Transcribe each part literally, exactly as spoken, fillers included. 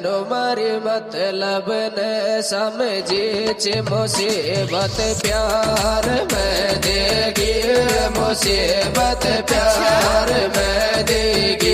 जानो मारी मतलब ने समझी च मुसीबत प्यार में देगी, मुसीबत प्यार में देगी।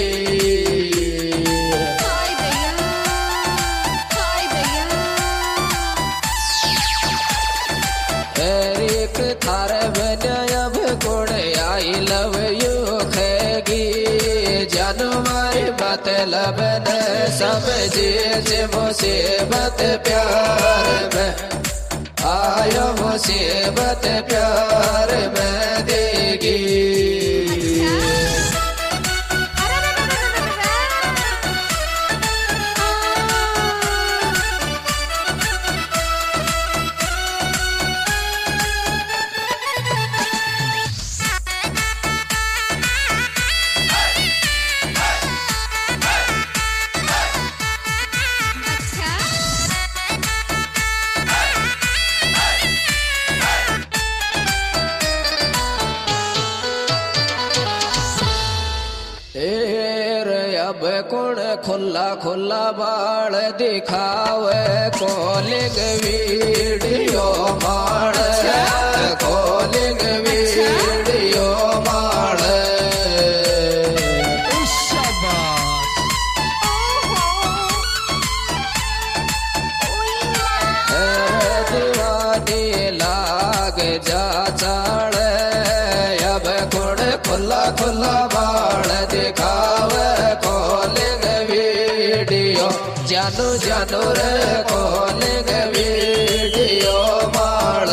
एक थारे बने अब गुण आई लव यू खेगी, जानो मारी मतलब ने समझी च मुसीबत प्यार में, आयो मुसीबत प्यार में देगी। अब कौन खुला खुला बाल दिखावे, कॉलिंग वीडियो मार, कॉलिंग वीडियो मार। दीवानी लाग जा चाड़, अब कौन खुला खुला बाल दिखावे, जानो जानो रे कॉलिंग वीडियो मार।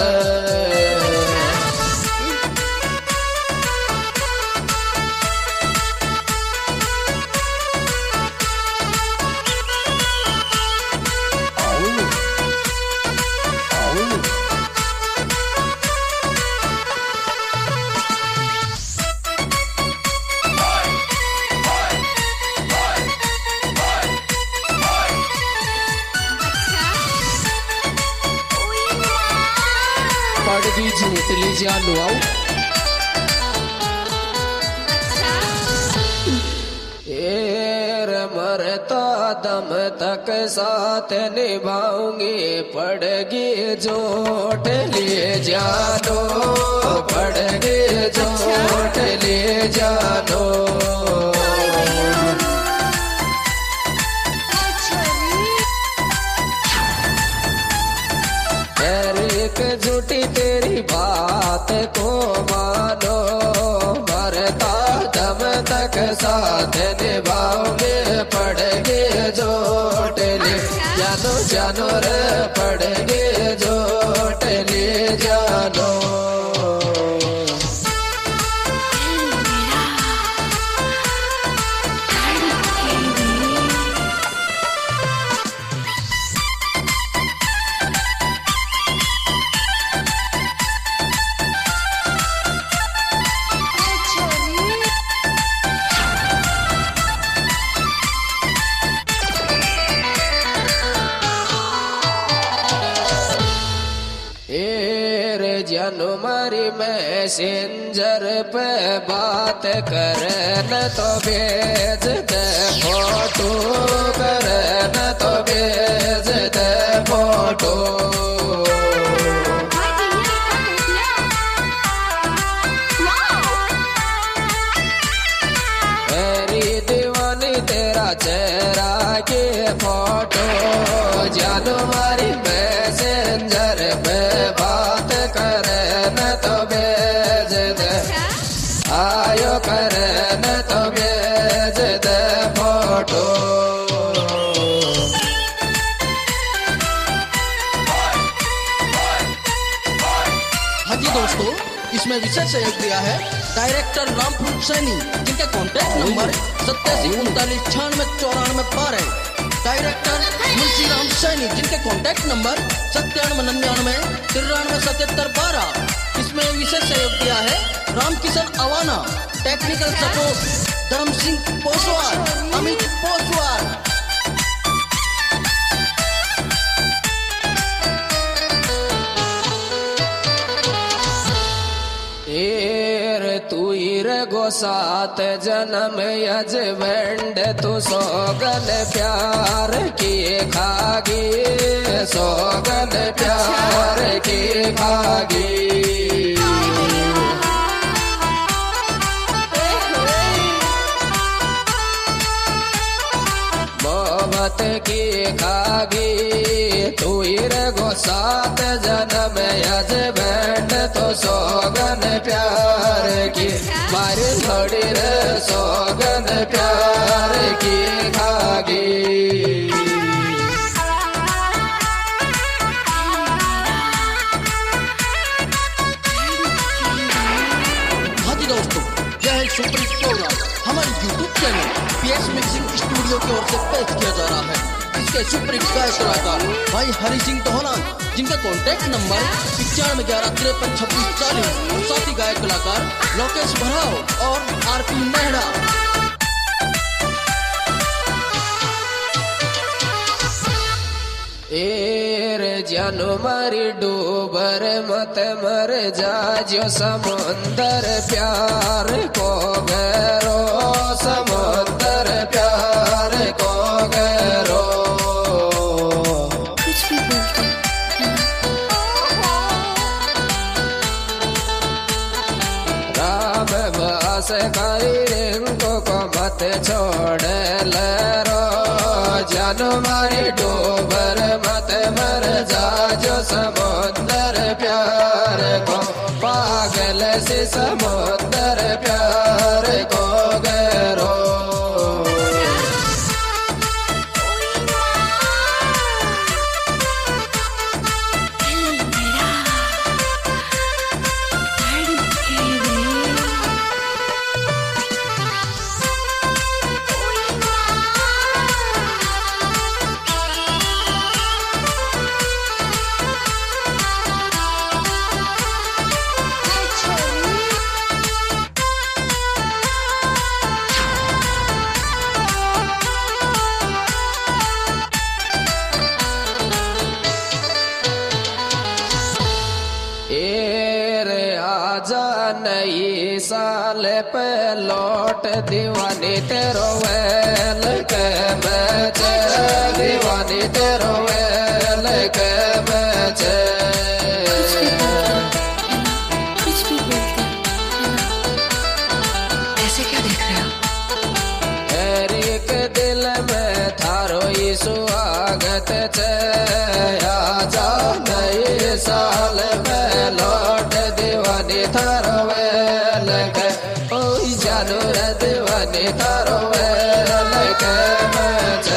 पड़गी झूठ ली जानो आओ, एर मरता दम तक साथ निभाऊंगी, पड़गी झूठ ले जानो, पड़गी झूठ ले जानो। झूठी तेरी बात को मानो, मरता दम तक साथ निभाओगे, पड़गे झूठ ले जानो, जानो रे पड़गे झूठ ले जानो। जानो मारी मैसेंजर पे बात करे न तो भेज दे फोटो, करे न तो भेज दे फोटो। मेरी दीवानी तेरा चेहरा के फोटो, जानो मारी मैसेंजर पे बात करे न तो भेज दे, आयो करे न तो भेज दे फोटो। हाँ जी दोस्तों, इसमें विशेष सहयोग दिया है डायरेक्टर रामपुर सैनी, जिनके कॉन्टैक्ट नंबर सत्तासी उनतालीस छियानवे चौरानवे बारह। डायरेक्टर मुंशी राम सैनी, जिनके कॉन्टैक्ट नंबर सत्तानवे निन्यानवे तिरानवे सतहत्तर बारह। इसमें विशेष सहयोग दिया है रामकिशन अवाना, टेक्निकल सपोर्ट धर्म सिंह पोसवार, अमित पोसवार। एर तू ही रे गो सात जन्म यजबंड तू सोगन प्यार किए खागी, सोगन प्यार किए खागी। मोहब्बत की खागी तू रे गो सात जन्म यजबंड तो सोगन प्यार की, मारी थोड़ी रे सोगन प्यार की खागी। हाँ जी दोस्तों, यह है सुपर प्रोग्राम हमारे YouTube channel PS mixing studio की ओर से पेश किया जा रहा है। इसके सुपर गायक कलाकार भाई हरि सिंह दोहरान, जिनका कॉन्टैक्ट नंबर पिचानवे ग्यारह तिरपन छब्बीस चालीस, और साथी गायक कलाकार लोकेश भराव और आरपी मेहरा। एर जानो मारी डूबर मत मर जाजो समुंदर प्यार को गैरो, समुंदर प्यार को गैरो। राम बास करी रिंको को मत छोड़ लरो, जानो मारी डूबर मत मर जाजो समुंदर प्यार को, पागल से समुंदर प्यार को गैरो। नई साल पे लौट दीवानी तेरो वेल के बचे, दीवानी तेरो वेल के बचे। कुछ भी बोलते ऐसे क्या देख रहे हो? हर एक दिल में थारो ही स्वागत छे, आजा नई साल में लौट दीवानी थारो वेल के, ओ जानो रे दीवानी थारो वेल के बचे।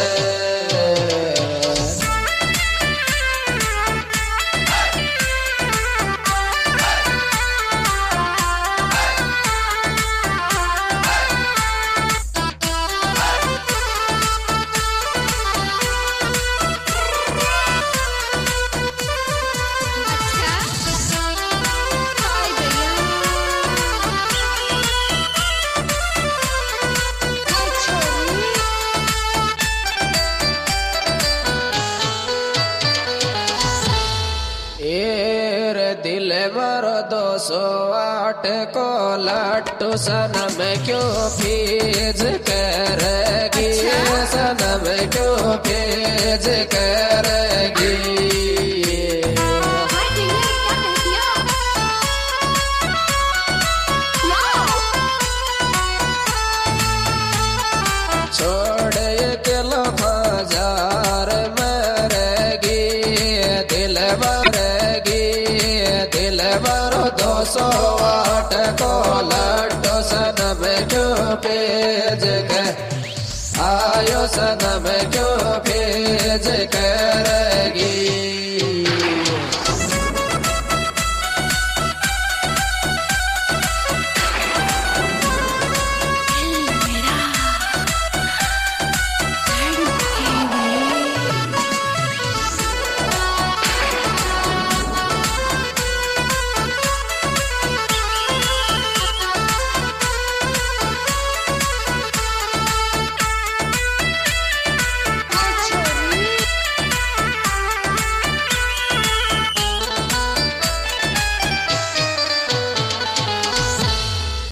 दिल मारो दो सौ आठ को लट्टू सनम क्यों फीज करेगी, सनम क्यों फीज करेगी। छोड़ के लो हजार मरेगी, दिल मरेगी, दिल मारो दो सौ आठ को लट्टू सनम क्यों भेज के आयो, सनम क्यों भेज कर